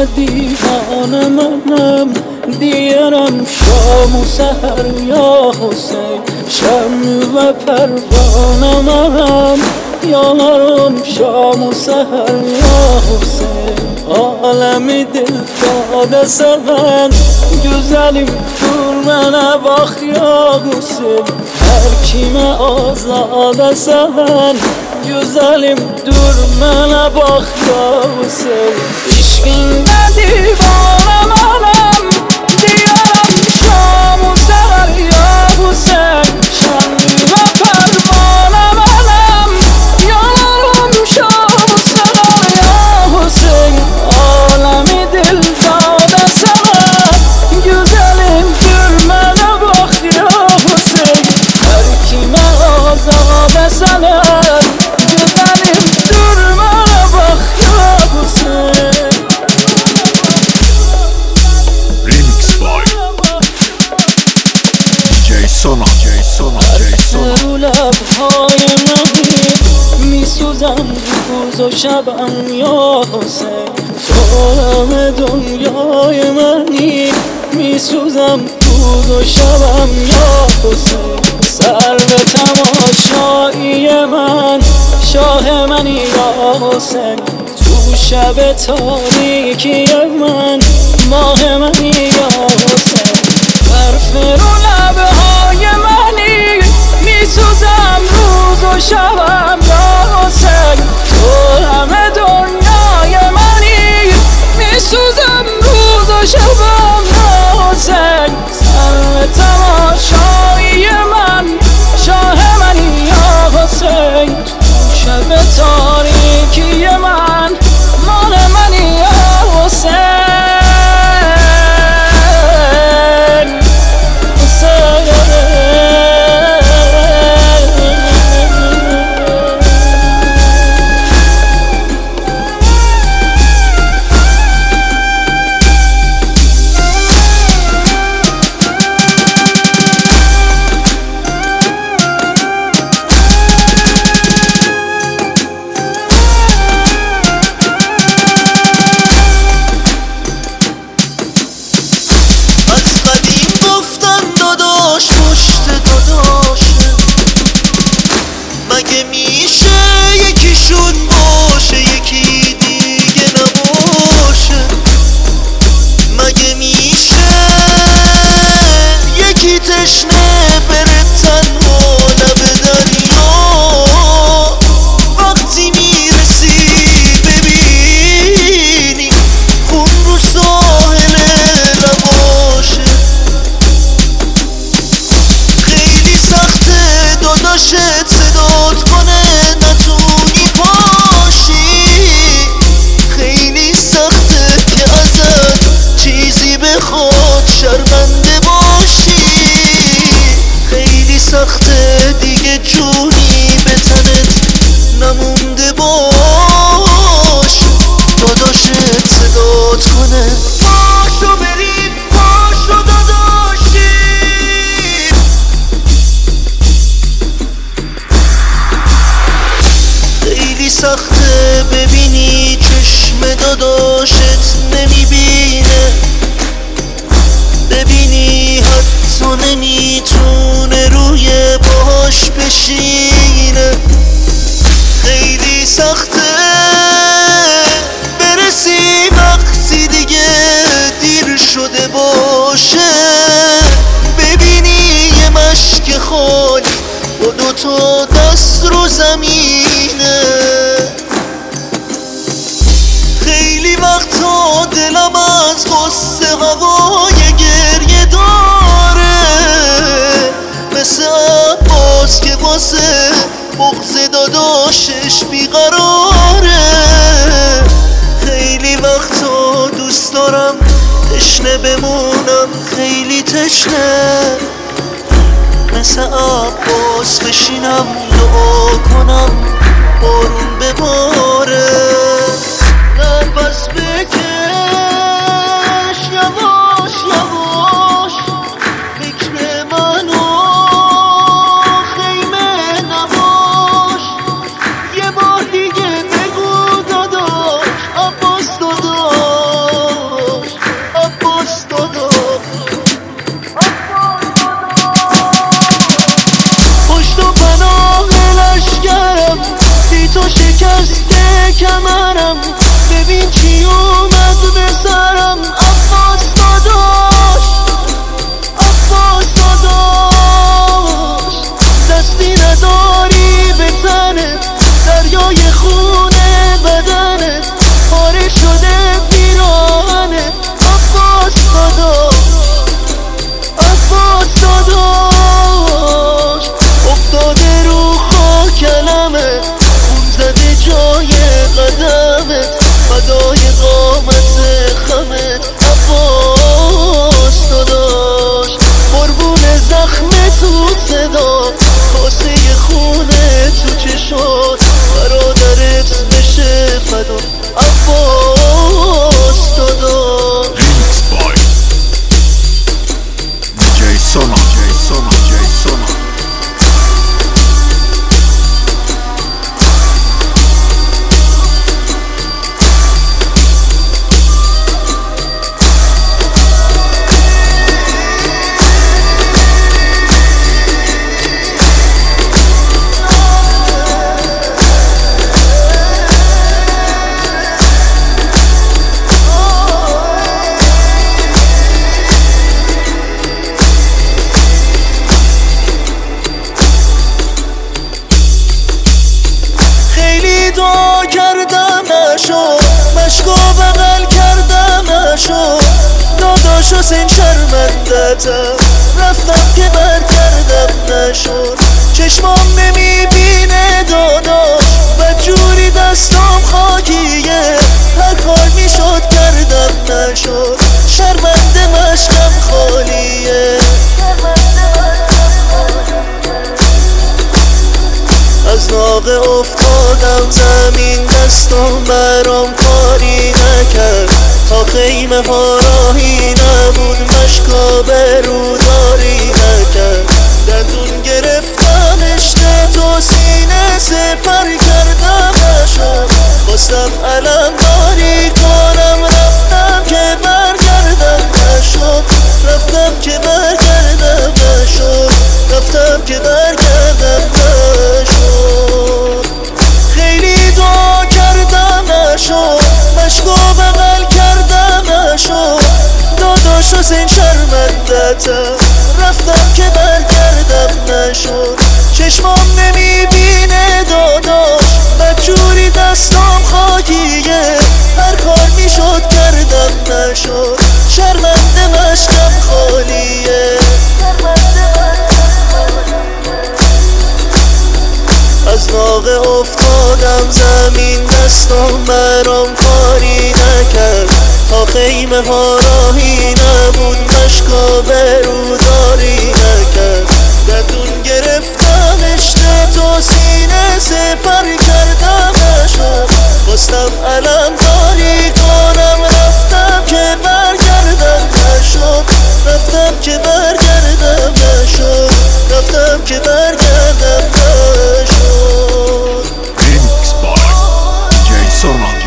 دیوانه منم، دیارم شام و سحر یا حسین، شم و پروانه منم، یارم شام و سحر یا حسین. عالمی دل داده سن güzelim dur mənə bax ya Hüseyin. Hər kimə azad sən güzelim dur mənə bax ya Hüseyin. İşqində divanə mənəm, deyərəm şam و səhər ya Hüseyin. Şənlimə pərvanə mənəm, yanarım şam و səhər ya Hüseyin. Alemi dil dade sana güzelim dur mənə bax ya Hüseyin. Hər kimə azad sana güzelim dur mənə bax ya Hüseyin. Remix by DJ Sona. رو لبهای منی میسوزم روز و شبم یا حسین. تو همه دنیای منی میسوزم روز و شبم یا حسین. سر به تماشایی من شاه منی یا حسین. تو شب تاریکی من ماه منی یا حسین. برف رو لبهای منی میسوزم روز و شبم یا حسین. تو همه دنیای منی میسوزم روز و شبم یا حسین. سر تماشایی من شاه منی یا حسین. شب تاریکی من مال منی یا حسین. مگه میشه یکیشون باشه یکی دیگه نباشه؟ مگه میشه یکی تشنه بره تنها لب دریا؟ وقتی میرسی ببینی خون رو ساحل لباشه. خیلی سخته داداشت صدات کنه نتونی پاشی. خیلی سخته که ازت چیزی بخواد شرمنده باشی. خیلی سخته دیگه جونی به تنت نمونده باش. داداشت صدات کنه پاشو بریم پاشو داداشی. خیلی سخته ببینی چشم داداشت نمیبینه، ببینی حتی نمیتونه روی پاهاش بشینه. خیلی سخته برسی وقتی دیگه دیر شده باشه، ببینی یه مشک خالی با دوتا دست رو زمینه. خیلی وقتا دلم از غصه هوای گریه داره، مثل عباس که واسه بغض داداشش بیقراره. خیلی وقتا دوست دارم تشنه بمونم، خیلی تشنه، مثل عباس بشینم دعا کنم بارون بباره. نفس بکش یواش یواش، فکر منو خیمه نباش. یه بار دیگه بگو داداش عباس داداش. داداش حسین شرمندتم، رفتم که برگردم نشد، چشمام نمیبینه داداش، بدجوری دستام خاکیه، هر کار میشد کردم نشد، شرمنده مشکم خالیه. از ناقه افتادم زمین، دستم برام کاری نکرد، تا خیمه ها راهی نبود، مشکا بروداری نکرد، دندون گرفتمش تو سینه سپر کردمشم، خواستم علمداری کنم، رفتم که برگردم نشد، رفتم که برگردم نشد، رفتم که برگردم نشد. خیلی دعا کردم نشد، مشکو بغل کردم نشد، داداش حسین شرمندتم، رفتم که برگردم نشد، چشمام نمیبینه داداش، بدجوری دستام خاکیه، هر کار میشد کردم نشد، شرمنده مشکم خالیه. از ناقه افتادم زمین، دستم برام کاری نکرد، تا خیمه ها راهی نبود، مشکا بروداری نکرد، دندون گرفتمش تو سینه سپر کردمشم، خواستم علمداری کنم، رفتم که برگردم نشد، رفتم که برگردم نشد، رفتم که برگردم نشد. Remix by DJ Sona.